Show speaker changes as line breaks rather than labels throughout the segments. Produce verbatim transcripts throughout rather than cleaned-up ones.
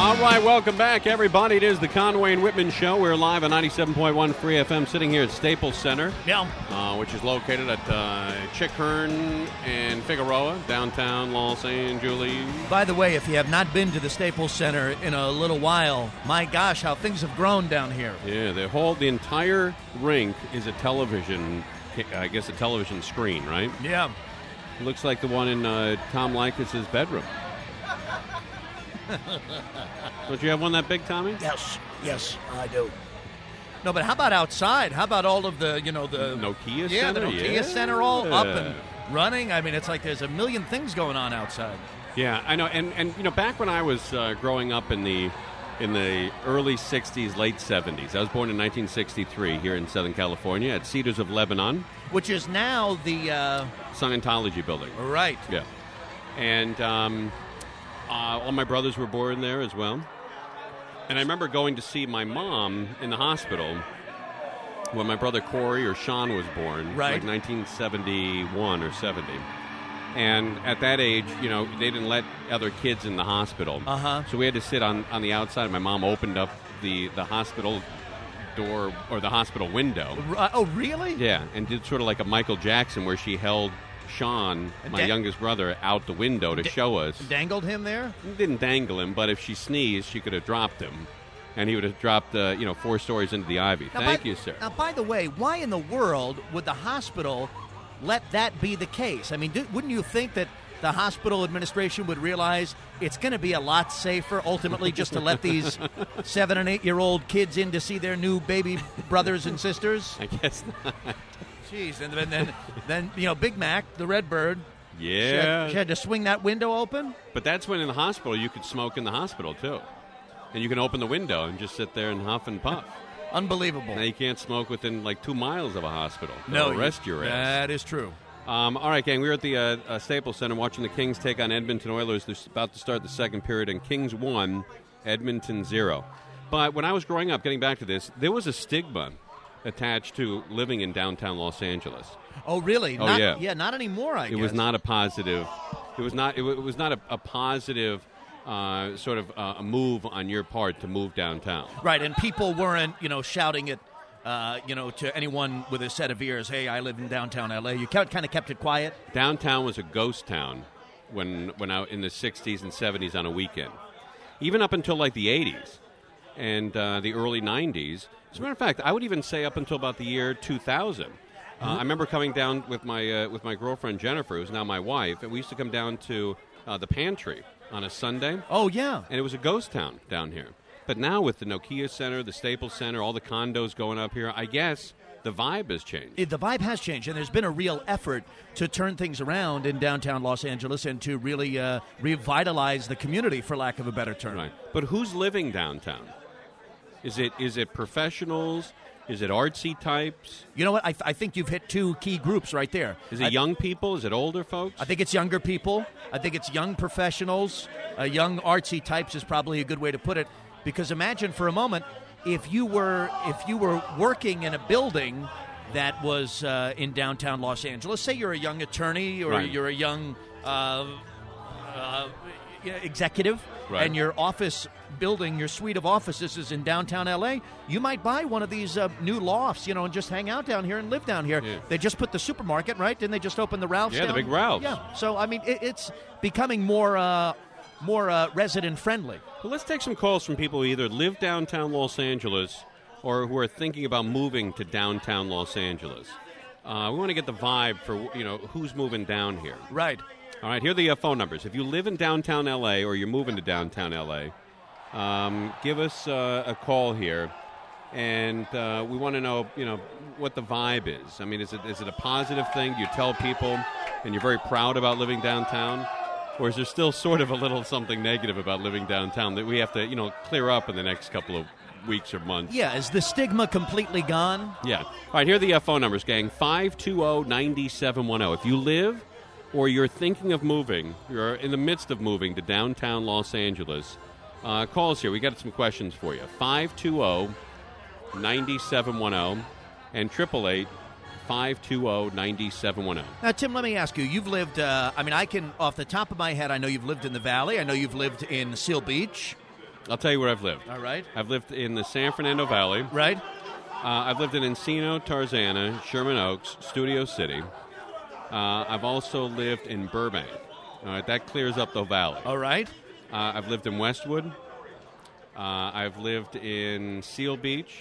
All right, welcome back, everybody. It is the Conway and Whitman Show. We're live on ninety-seven point one Free F M, sitting here at Staples Center,
yeah.
uh, which is located at uh, Chickern and Figueroa, downtown Los Angeles.
By the way, if you have not been to the Staples Center in a little while, my gosh, how things have grown down here.
Yeah, the whole, the entire rink is a television, I guess a television screen, right?
Yeah.
It looks like the one in uh, Tom Leykis' bedroom. Don't you have one that big, Tommy?
Yes, yes, I do. No, but how about outside? How about all of the, you know, the
Nokia
yeah,
Center?
the Nokia
yeah.
Center all up and running? I mean, it's like there's a million things going on outside.
Yeah, I know. And, and you know, back when I was uh, growing up in the in the early sixties, late seventies, I was born in nineteen sixty-three here in Southern California at Cedars of Lebanon.
Which is now the... Uh,
Scientology building.
Right.
Yeah. And... Um, Uh, all my brothers were born there as well. And I remember going to see my mom in the hospital when my brother Corey or Sean was born,
right.
like nineteen seventy-one or seventy. And at that age, you know, they didn't let other kids in the hospital.
Uh-huh.
So we had to sit on, on the outside. My mom opened up the, the hospital door or the hospital window.
Uh, oh, really?
Yeah, and did sort of like a Michael Jackson where she held Sean, my
da-
youngest brother, out the window to
da-
show us.
Dangled him there?
Didn't dangle him, but if she sneezed, she could have dropped him, and he would have dropped, uh, you know, four stories into the ivy.
Now,
Thank
by,
you, sir.
Now, by the way, why in the world would the hospital let that be the case? I mean, do, wouldn't you think that the hospital administration would realize it's going to be a lot safer ultimately just to let these seven and eight year old kids in to see their new baby brothers and sisters?
I guess not.
Jeez, and then, then, then you know, Big Mac, the Red Bird,
Yeah.
she had, she had to swing that window open?
But that's when in the hospital you could smoke in the hospital, too. And you can open the window and just sit there and huff and puff.
Unbelievable.
Now you can't smoke within like two miles of a hospital.
No,
They'll arrest your ass.
That is true.
Um, all right, gang, we were at the uh, uh, Staples Center watching the Kings take on Edmonton Oilers. They're about to start the second period, and Kings won, Edmonton zero. But when I was growing up, getting back to this, there was a stigma attached to living in downtown Los Angeles.
Oh, really?
Oh,
not,
yeah.
Yeah, not anymore, I
it
guess.
It was not a positive. It was not. It, w- it was not a, a positive uh, sort of uh, a move on your part to move downtown.
Right, and people weren't, you know, shouting it, uh, you know, to anyone with a set of ears. Hey, I live in downtown L A. You kind of kept it quiet.
Downtown was a ghost town when when I in the sixties and seventies on a weekend, even up until like the eighties and uh, the early nineties. As a matter of fact, I would even say up until about the year two thousand. Uh, I remember coming down with my uh, with my girlfriend Jennifer, who's now my wife, and we used to come down to uh, the Pantry on a Sunday.
Oh, yeah.
And it was a ghost town down here. But now with the Nokia Center, the Staples Center, all the condos going up here, I guess the vibe has changed.
It, the vibe has changed, and there's been a real effort to turn things around in downtown Los Angeles and to really uh, revitalize the community, for lack of a better term.
Right. But who's living downtown? Is it is it professionals? Is it artsy types?
You know what? I, I think you've hit two key groups right there.
Is it
I,
young people? Is it older folks?
I think it's younger people. I think it's young professionals. Uh, young artsy types is probably a good way to put it. Because imagine for a moment if you were if you were working in a building that was uh, in downtown Los Angeles. Say you're a young attorney or
right.
you're a young uh, uh, executive,
right.
and your office building, your suite of offices is in downtown L A, you might buy one of these uh, new lofts, you know, and just hang out down here and live down here.
Yeah.
They just put the supermarket, right? Didn't they just open the Ralph's?
Yeah,
down?
the big Ralph's.
Yeah. So, I mean, it, it's becoming more uh, more uh, resident-friendly.
Well, let's take some calls from people who either live downtown Los Angeles or who are thinking about moving to downtown Los Angeles. Uh, we want to get the vibe for, you know, who's moving down here.
Right.
All right, here are the uh, phone numbers. If you live in downtown L A or you're moving to downtown L A, um, give us uh, a call here, and uh, we want to know, you know, what the vibe is. I mean, is it is it a positive thing? Do you tell people, and you're very proud about living downtown, or is there still sort of a little something negative about living downtown that we have to, you know, clear up in the next couple of weeks or months?
Yeah, is the stigma completely gone?
Yeah. All right, here are the uh, phone numbers, gang. five two zero, nine seven one zero. If you live or you're thinking of moving, you're in the midst of moving to downtown Los Angeles, uh, call us here. We got some questions for you. five two zero, nine seven one zero and eight eight eight, five two zero, nine seven one zero.
Now, Tim, let me ask you. You've lived, uh, I mean, I can, off the top of my head, I know you've lived in the Valley. I know you've lived in Seal Beach.
I'll tell you where I've lived.
All right.
I've lived in the San Fernando Valley.
Right.
Uh, I've lived in Encino, Tarzana, Sherman Oaks, Studio City. Uh, I've also lived in Burbank. All right, that clears up the valley.
All right.
Uh, I've lived in Westwood. Uh, I've lived in Seal Beach.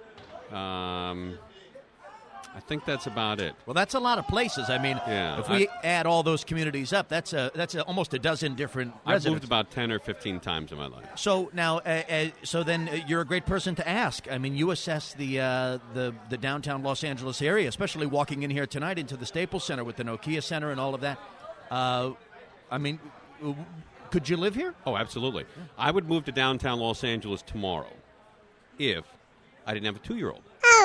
Um, I think that's about it.
Well, that's a lot of places. I mean,
Yeah,
if we
I-
add all those communities up, that's a that's a, almost a dozen different
I've
residents.
moved about ten or fifteen times in my life.
So now, uh, uh, so then uh, you're a great person to ask. I mean, you assess the uh, the the downtown Los Angeles area, especially walking in here tonight into the Staples Center with the Nokia Center and all of that. Uh, I mean, w- could you live here?
Oh, absolutely. I would move to downtown Los Angeles tomorrow if I didn't have a two-year-old.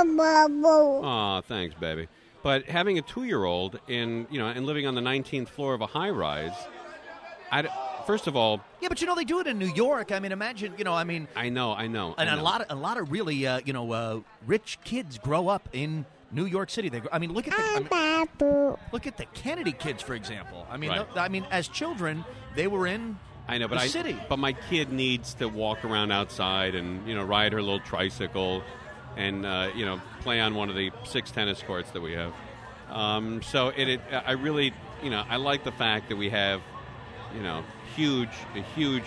Aw, thanks, baby. But having a two-year-old in, you know, and living on the nineteenth floor of a high-rise, I'd, first of all,
Yeah, but you know they do it in New York. I mean, imagine, you know, I mean,
I know, I know, I
and a
know.
lot of a lot of really, uh, you know, uh, rich kids grow up in New York City. They, grow, I mean, look at the, I mean, look at the Kennedy kids, for example. I mean,
Right.
th- I mean, as children, they were in
I know, but
the
I,
city.
but my kid needs to walk around outside and, you know, ride her little tricycle and, uh, you know, play on one of the six tennis courts that we have. Um, so it, it, I really, you know, I like the fact that we have, you know, huge, a huge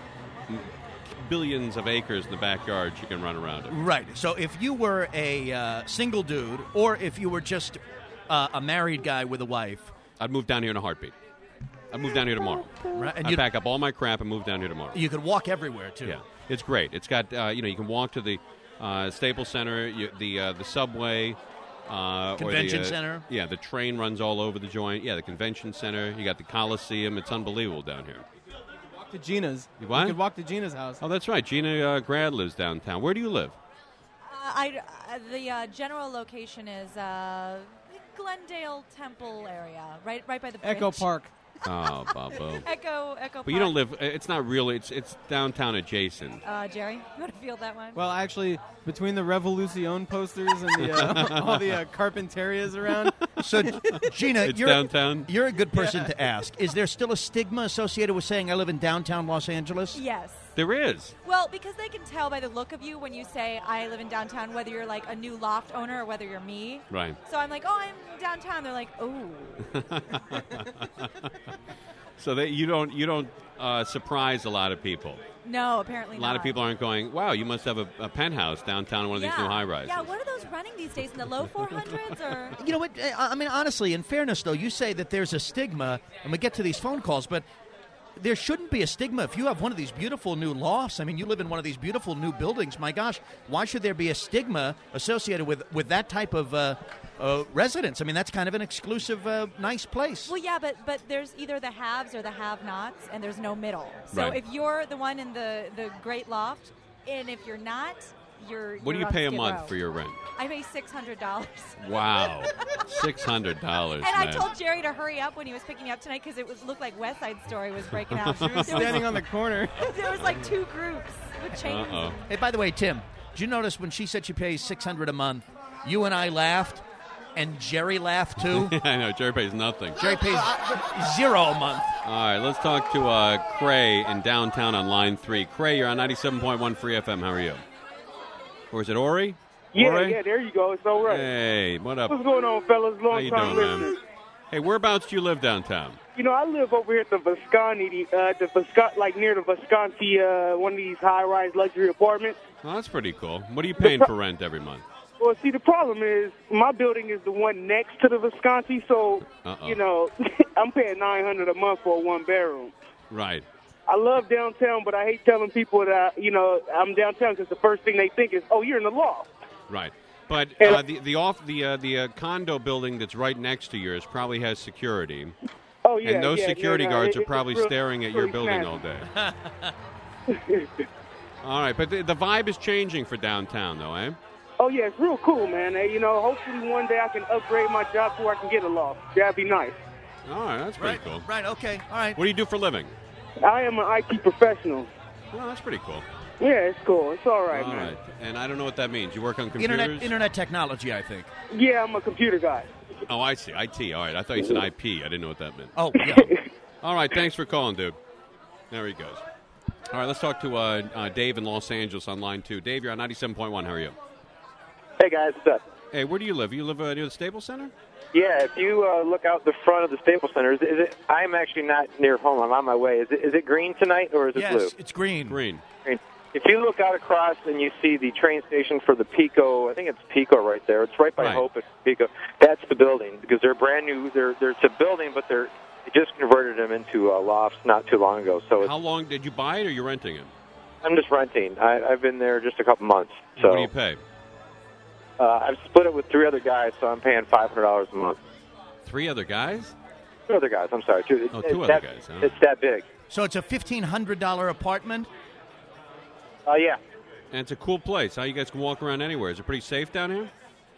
billions of acres in the backyard you can run around in.
Right. So if you were a uh, single dude, or if you were just uh, a married guy with a wife,
I'd move down here in a heartbeat. I'd move down here tomorrow.
right, and
I'd
you
pack up all my crap and move down here tomorrow.
you could walk everywhere too.
Yeah, it's great. It's got uh, you know you can walk to the uh, Staples Center, you, the uh, the subway, uh,
Convention
or the, uh,
center.
Yeah, the train runs all over the joint. Yeah, the convention center. You got the Coliseum. It's unbelievable down here.
Walk to Gina's.
You what?
You could walk to Gina's house.
Oh, that's right. Gina uh, Grad lives downtown. Where do you live?
Uh, I, uh, the uh, general location is uh, Glendale Temple area, right, right by the bridge.
Echo Park.
Oh, Bobo.
Echo, Echo.
But you don't live. It's not really. It's it's downtown adjacent.
Uh, Jerry, you want to field that one?
Well, actually, between the Revolucion posters and the, uh, all the uh, Carpinterias around,
So, Gina,
It's
you're
downtown?
You're a good person to ask. Is there still a stigma associated with saying I live in downtown Los Angeles?
Yes.
There is.
Well, because they can tell by the look of you when you say I live in downtown, whether you're like a new loft owner or whether you're me.
Right.
So I'm like, oh, I'm downtown. They're like, oh.
So that you don't you don't uh, surprise a lot of people.
No, apparently
A
not.
lot of people aren't going, wow, you must have a, a penthouse downtown in one of
yeah.
these new high rises.
Yeah, what are those running these days in the low four hundreds or?
You know what? I I mean, honestly, in fairness, though, you say that there's a stigma, and we get to these phone calls, but there shouldn't be a stigma if you have one of these beautiful new lofts. I mean, you live in one of these beautiful new buildings. My gosh, why should there be a stigma associated with, with that type of uh, uh, residence? I mean, that's kind of an exclusive, uh, nice place.
Well, yeah, but but there's either the haves or the have-nots, and there's no middle. So
Right.
if you're the one in the, the great loft, and if you're not, you're.
What do
you're
you
on
pay a
Skid
month
Row.
for your rent?
I pay six hundred dollars.
Wow, six hundred dollars.
And I told Jerry to hurry up when he was picking me up tonight because it was looked like West Side Story was breaking out.
she was
There was-
standing on the corner.
there was like two groups with chains.
Uh oh.
Hey, by the way, Tim, did you notice when she said she pays six hundred dollars a month, you and I laughed, and Jerry laughed too?
I know Jerry pays nothing.
Jerry pays zero a month.
All right, let's talk to uh, Cray in downtown on line three. Cray, you're on ninety-seven point one Free F M. How are you? Or is it Ori?
Yeah,
Ori?
yeah, there you go. It's all right.
Hey, what up?
What's going on, fellas? Long
How you
time
doing, man?
listeners.
Hey, whereabouts do you live downtown?
You know, I live over here at the Visconti, uh, the Visconti, like near the Visconti, uh, one of these high-rise luxury apartments.
Oh, that's pretty cool. What are you paying for rent every month?
Well, see, the problem is my building is the one next to the Visconti, so
Uh-oh.
you know, I'm paying nine hundred a month for a one-bedroom.
Right.
I love downtown, but I hate telling people that you know I'm downtown because the first thing they think is, "Oh, you're in the loft."
Right. But
And-
uh, the the off the uh, the uh, condo building that's right next to yours probably has security,
Oh yeah,
and those
yeah,
security
yeah, no,
guards
it-
are
it's
probably
real-
staring at
it's
your
really
building
snazzy.
all day. All right, but the, the vibe is changing for downtown, though, eh?
Oh yeah, it's real cool, man. Hey, you know, hopefully one day I can upgrade my job so I can get a loft. That'd be nice.
All right, that's pretty
Right,
cool.
right, okay, all right.
What do you do for a living?
I am an I T professional.
Well, that's pretty cool.
Yeah, it's cool. It's all right,
All
man.
right, and I don't know what that means. You work on computers?
Internet, internet technology, I think.
Yeah, I'm a computer guy.
Oh, I see. I T. All right, I thought you said I P. I didn't know what that meant.
Oh, yeah.
All right, thanks for calling, dude. There he goes. All right, let's talk to uh, uh, Dave in Los Angeles on line two. Dave, you're on ninety-seven point one. How are you?
Hey, guys. What's up?
Hey, where do you live? You live uh, near the Staples Center?
Yeah, if you uh, look out the front of the Staples Center, is it, is it? I'm actually not near home. I'm on my way. Is it? Is it green tonight or is it
yes,
blue?
it's green.
Green.
Green. If you look out across and you see the train station for the Pico, I think it's Pico right there. It's right by
Right.
Hope at Pico. That's the building because they're brand new. They're, they're it's a building, but they're they just converted them into uh, lofts not too long ago. So it's,
How long did you buy it, or you're renting it?
I'm just renting. I, I've been there just a couple months. So
What do you pay?
uh, I've split it with three other guys, so I'm paying five hundred dollars a month.
Three other guys?
Two other guys. I'm sorry. Two,
Oh,
it's
two other
that,
guys, huh?
It's that big.
So it's a fifteen hundred dollars apartment?
Uh, yeah.
And it's a cool place. How you guys can walk around anywhere. Is it pretty safe down here?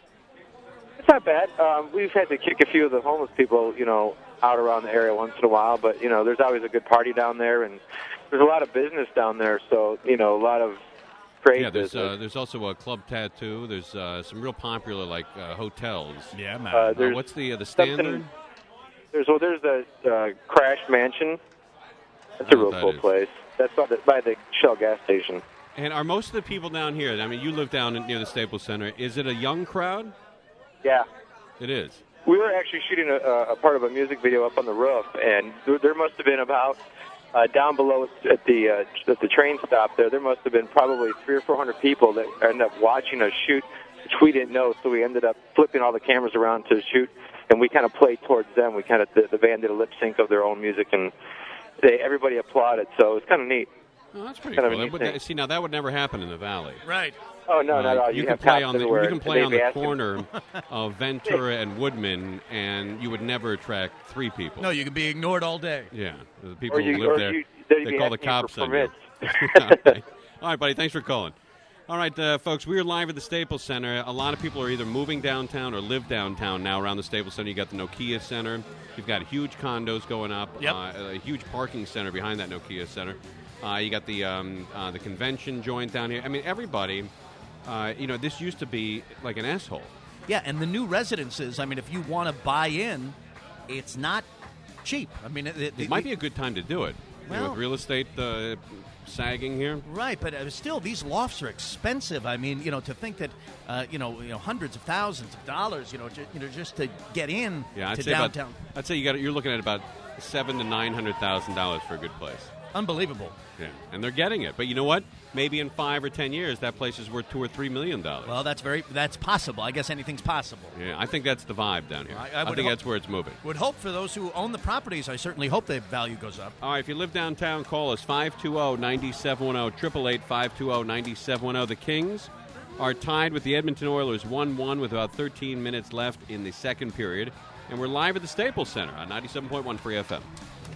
It's not bad. Um, we've had to kick a few of the homeless people, you know, out around the area once in a while. But, you know, there's always a good party down there, and there's a lot of business down there. So, you know, a lot of great
Yeah, there's
business.
uh, there's also a Club Tattoo. There's uh, some real popular, like, uh, hotels.
Yeah, man.
Uh,
Uh,
there's
what's the uh, the
something-
standard?
There's well, there's the uh, Crash Mansion. That's
I
a
know
real
what that
cool
is.
place. That's by the, by the Shell gas station.
And are most of the people down here, I mean, you live down near the Staples Center, is it a young crowd?
Yeah.
It is.
We were actually shooting a, a part of a music video up on the roof, and there, there must have been about uh, down below at the uh, at the train stop there. There must have been probably three or four hundred people that ended up watching us shoot, which we didn't know. So we ended up flipping all the cameras around to shoot, and we kind of played towards them. We kind of the, the band did a lip sync of their own music, and they everybody applauded. So it was kind of neat.
Oh, that's pretty
Kind of
cool.
a
That
neat
would,
thing.
see, now that would never happen in the Valley.
Right.
Oh no, not at all.
Uh,
You,
you
have
can play
cops
on the
everywhere.
you can play
They'd
on
be
the
asking-
corner of Ventura and Woodman, and you would never attract three people.
No, you can be ignored all day.
Yeah, the people
Or you,
who live
or
there,
you, they'd
they
be
call the
asking
cops
for
on you.
permits.
All right, buddy. Thanks for calling. All right, uh, folks, we are live at the Staples Center. A lot of people are either moving downtown or live downtown now around the Staples Center. You got the Nokia Center. You've got huge condos going up.
Yep.
Uh, a huge parking center behind that Nokia Center. Uh, you got the um, uh, the convention joint down here. I mean, everybody. Uh, you know, this used to be like an S-hole.
Yeah, and the new residences, I mean, if you want to buy in, it's not cheap. I mean, it, it,
It might be a good time to do it. You know,
Well-
with real estate uh, sagging here.
Right, but uh, still, these lofts are expensive. I mean, you know, to think that, uh, you know, you know, hundreds of thousands of dollars, you know, ju- you know, just to get in
Yeah, I'd
to
say
downtown,
about. I'd say you got. You're looking at about seven to nine hundred thousand dollars for a good place.
unbelievable.
Yeah, and they're getting it. But you know what? Maybe in five or ten years, that place is worth two or three million dollars.
Well, that's very that's possible. I guess anything's possible.
Yeah, I think that's the vibe down here.
I- I would
think
hope-
that's where it's moving.
Would hope for those who own the properties. I certainly hope the value goes up.
All right, if you live downtown, call us five two zero, nine seven one zero, eight eight eight, five two zero, nine seven one zero. The Kings are tied with the Edmonton Oilers one one with about thirteen minutes left in the second period. And we're live at the Staples Center on ninety-seven point one Free F M.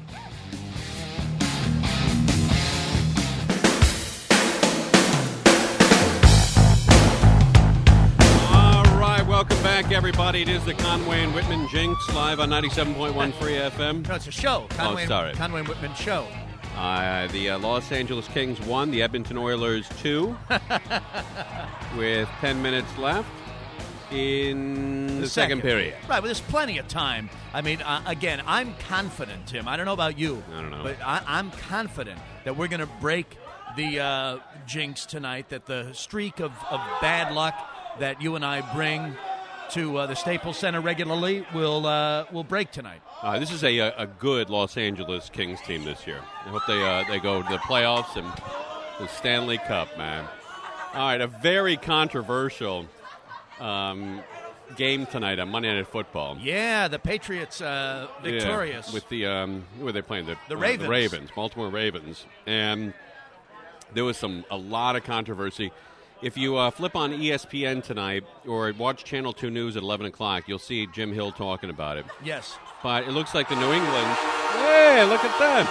Welcome back, everybody. It is the Conway and Whitman Jinx live on ninety-seven point one Free F M.
No, it's a show. Conway,
oh, sorry.
Conway and Whitman show.
Uh, the uh, Los Angeles Kings won, the Edmonton Oilers two, with ten minutes left in the, second. period.
Right, but there's plenty of time. I mean, uh, again, I'm confident, Tim. I don't know about you.
I don't know.
But I, I'm confident that we're going to break the uh, jinx tonight, that the streak of, of bad luck that you and I bring to uh, the Staples Center regularly will uh, will break tonight.
Uh, this is a, a good Los Angeles Kings team this year. I hope they uh, they go to the playoffs and the Stanley Cup, man. All right, a very controversial um, game tonight on Monday Night Football.
Yeah, the Patriots uh, victorious.
Yeah, with the um, who are they playing? The,
The
uh,
Ravens.
the Ravens, Baltimore Ravens, and there was some a lot of controversy. If you uh, flip on E S P N tonight or watch Channel two News at eleven o'clock, you'll see Jim Hill talking about it.
Yes.
But it looks like the New England. Hey, look at that!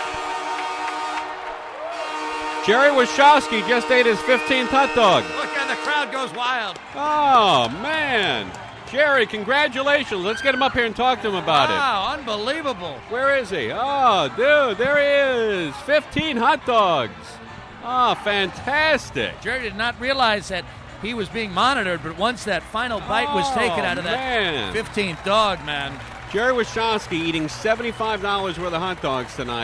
Jerry Washowski just ate his fifteenth hot dog.
Look, and the crowd goes wild.
Oh, man. Jerry, congratulations. Let's get him up here and talk to him about it.
Wow, unbelievable.
Where is he? Oh, dude, there he is. fifteen hot dogs. Oh, fantastic.
Jerry did not realize that he was being monitored, but once that final bite was
Oh,
taken out of that
man.
fifteenth dog, man.
Jerry Washowski eating seventy-five dollars worth of hot dogs tonight.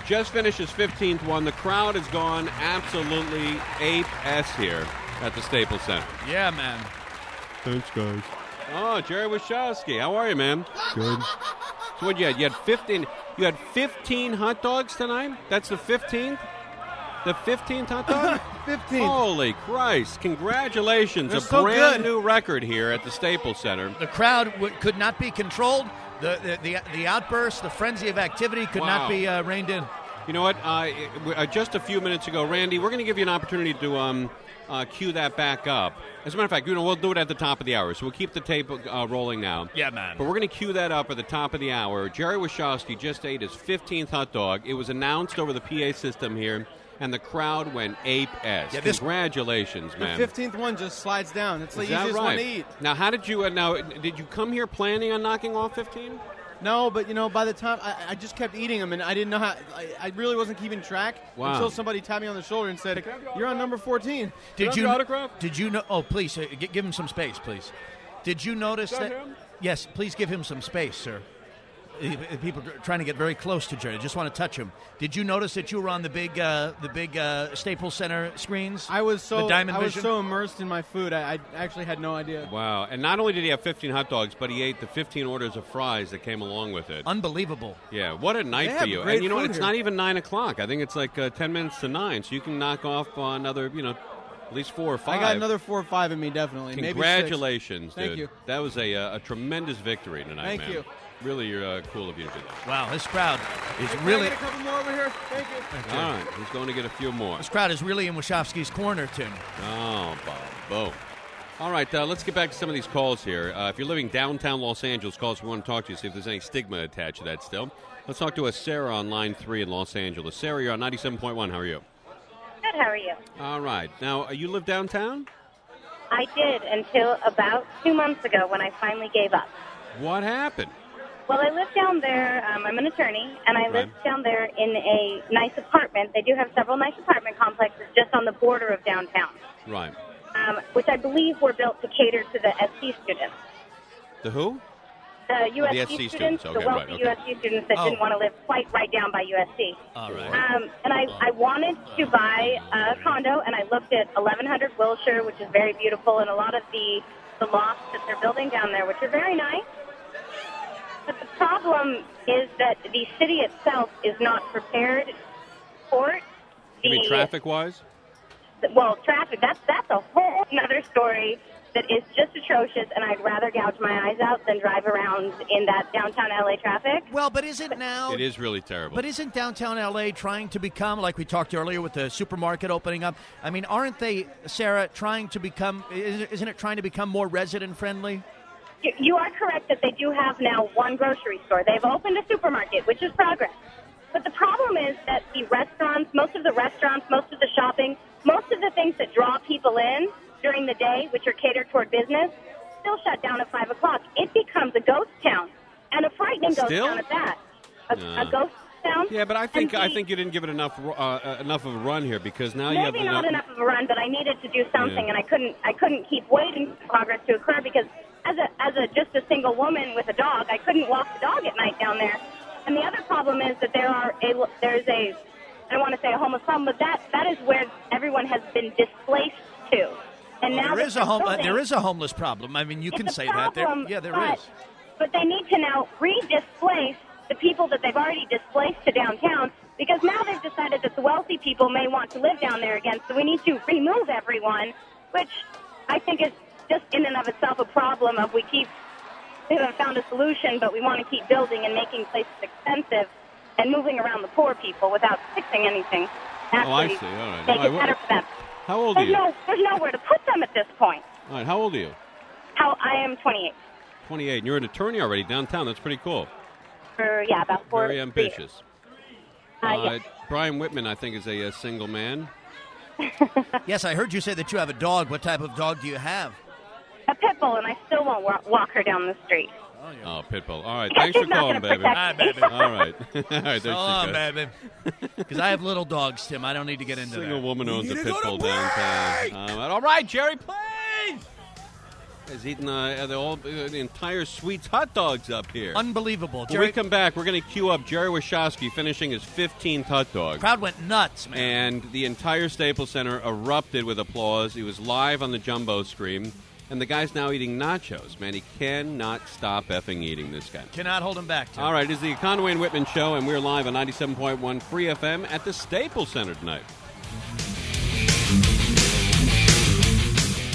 just finished his fifteenth one. The crowd has gone absolutely ape-s here at the Staples Center.
Yeah, man.
Thanks, guys. Oh, Jerry Wachowski. How are you, man? Good. So what you had? You had fifteen. You had fifteen hot dogs tonight. That's the fifteenth. The fifteenth hot dog.
Fifteen.
Holy Christ! Congratulations!
They're
A
so
brand
good.
new record here at the Staples Center.
The crowd w- could not be controlled. The, the the the outburst, the frenzy of activity could
Wow.
not be uh, reined in.
You know what? Uh, it- uh, just a few minutes ago, Randy, we're going to give you an opportunity to um, uh, cue that back up. As a matter of fact, you know, we'll do it at the top of the hour, so we'll keep the tape uh, rolling now.
Yeah, man.
But we're going to cue that up at the top of the hour. Jerry Wachowski just ate his fifteenth hot dog. It was announced over the P A system here, and the crowd went ape-s.
Yeah, this-
Congratulations,
The
man.
fifteenth one just slides down. It's the
Is that
easiest
right?
one to eat.
Now, how did you? Uh, now, did you come here planning on knocking off fifteen?
No, but you know, by the time I, I just kept eating them, and I didn't know how. I, I really wasn't keeping track
Wow.
until somebody tapped me on the shoulder and said, "You're on number fourteen."
Did you?
your autograph?
Did you know? Oh, please uh, g- give him some space, please. Did you notice
Is that
that?
him?
Yes, please give him some space, sir. Uh, People are trying to get very close to Jerry. Just want to touch him. Did you notice that you were on the big, uh, the big uh, Staples Center screens?
I was so
the Diamond
I was
Vision?
so immersed in my food, I, I actually had no idea.
Wow. And not only did he have fifteen hot dogs, but he ate the fifteen orders of fries that came along with it.
Unbelievable.
Yeah, what a night
They
for
have
you.
great
And you know what?
food
It's
here.
not even nine o'clock. I think it's like uh, ten minutes to nine, so you can knock off uh, another, you know, at least four or five.
I got another four or five in me, definitely. Maybe six.
Congratulations,
Thank
dude.
you.
That was a, uh, a tremendous victory tonight,
Thank
man.
you.
Really, you're uh, cool of you to do that.
Wow, this crowd is
Can I
really
get a couple more over here? Thank you.
All right, he's going to get a few more.
this crowd is really in Wachowski's corner, Tim.
Oh, Bob. Boom. All right, uh, let's get back to some of these calls here. Uh, if you're living downtown Los Angeles, call us. We want to talk to you, see if there's any stigma attached to that still. Let's talk to a Sarah on line three in Los Angeles. Sarah, you're on ninety-seven point one. How are you?
Good, how are you?
All right. Now, uh, you live downtown?
I did until about two months ago when I finally gave up.
What happened?
Well, I live down there. Um, I'm an attorney, and I live
Right.
down there in a nice apartment. They do have several nice apartment complexes just on the border of downtown,
Right.
um, which I believe were built to cater to the S C students.
The who?
The U S C,
The S C students,
students,
okay,
the wealthy
right, okay.
U S C students that
Oh.
didn't want to live quite right down by U S C.
All right.
Um, and I, I wanted to buy a condo, and I looked at eleven hundred Wilshire, which is very beautiful, and a lot of the, the lofts that they're building down there, which are very nice. But the problem is that the city itself is not prepared for it.
You mean
The-
traffic-wise?
Well, traffic, that's, that's a whole other story that is just atrocious, and I'd rather gouge my eyes out than drive around in that downtown L A traffic.
Well, but isn't now?
It is really terrible.
But isn't downtown L A trying to become, like we talked earlier with the supermarket opening up? I mean, aren't they, Sarah, trying to become? Isn't it trying to become more resident friendly?
You- You are correct that they do have now one grocery store. They've opened a supermarket, which is progress. But the problem is that the restaurants, most of the restaurants, most of the shopping, most of the things that draw people in during the day, which are catered toward business, still shut down at five o'clock. It becomes a ghost town, and a frightening ghost
Still?
town at that. A,
Nah.
a ghost town.
Yeah, but I think
And
I
the-
think you didn't give it enough uh, uh, enough of a run here because now you have
Maybe not enough of a run, but I needed to do something,
Yeah.
and I couldn't. I couldn't keep waiting for progress to occur because, as a as a just a single woman with a dog, I couldn't walk the dog at night down there. And the other problem is that there are a there's a I don't want to say a homeless problem, but that that is where everyone has been displaced to. And
Well,
now
there
that
is a
they're
home. Uh,
building-
there is a homeless problem. I mean, you
it's
can
a
say that. There,
problem,
yeah, there
but,
is.
But they need to now re-displace the people that they've already displaced to downtown because now they've decided that the wealthy people may want to live down there again. So we need to remove everyone, which I think is just in and of itself a problem of we keep we haven't found a solution, but we want to keep building and making places expensive and moving around the poor people without fixing anything.
Oh, I
Actually,
see. All right.
make
All right,
it
what-
better for them.
How old are
There's
you?
no, there's nowhere to put them at this point.
All right. How old are you?
How I am twenty-eight.
twenty-eight. And you're an attorney already downtown. That's pretty cool.
For yeah, about four.
Very ambitious.
Uh,
Uh,
yes.
Brian Whitman, I think, is a, uh single man.
Yes, I heard you say that you have a dog. What type of dog do you have?
A pit bull, and I still won't wa- walk her down the street.
Oh, Pitbull. All right. Thanks
She's
for
not
calling,
gonna
baby.
protect
Hi,
me.
baby.
All right. All right. There
So
she
long,
goes.
baby. Because I have little dogs, Tim. I don't need to get into
Single
that.
woman owns a pit bull downtown. Um, all right, Jerry, please. He's eating uh, the, all, uh, the entire Sweets hot dogs up here.
Unbelievable.
When
Jerry,
we come back, we're going to queue up Jerry Wachowski finishing his fifteenth hot dog.
crowd went nuts, man.
And the entire Staples Center erupted with applause. He was live on the Jumbo Stream. And the guy's now eating nachos. Man, he cannot stop effing eating, this guy.
Cannot hold him back, Tim.
All right, it's the Conway and Whitman Show, and we're live on ninety-seven point one Free F M at the Staples Center tonight.